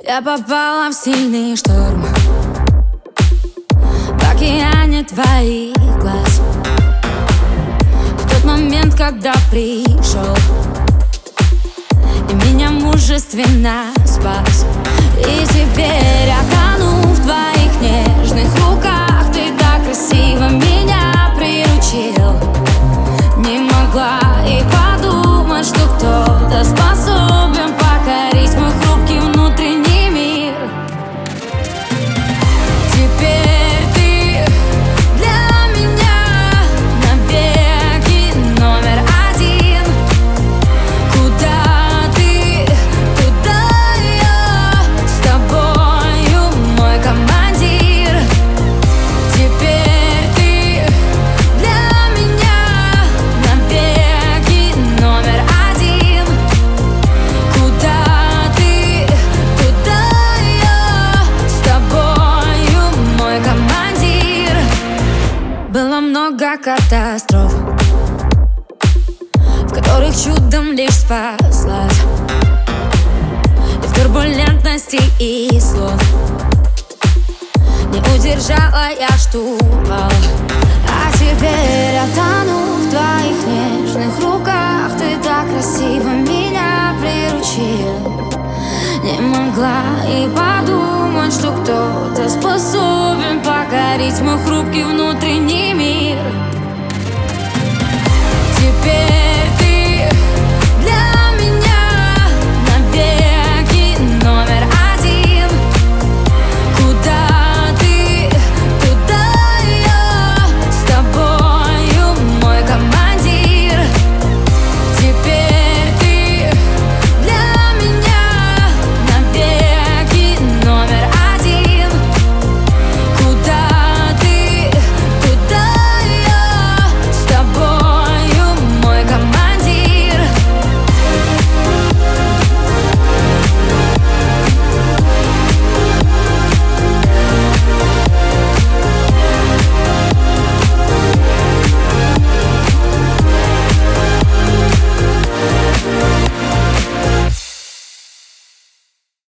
Я попала в сильный шторм в океане твоих глаз. В тот момент, когда пришел и меня мужественно спас. И теперь я тону в твоих нежных руках. Ты так красиво меня приручил. Не могла и подумать, что кто-то способен покорить мой хрупкий внутренний мир. Теперь ты для меня навеки номер один. Куда ты, туда я с тобою, мой командир. Теперь ты для меня навеки номер один. Куда ты, туда я с тобою, мой командир. Было много катастроф, в которых чудом лишь спаслась. И в турбулентности и слов не удержала я штурвал. А теперь я тону в твоих нежных руках. Ты так красиво меня приручил. Не могла и подумать, что кто-то способен покорить мой хрупкий внутренний мир. Теперь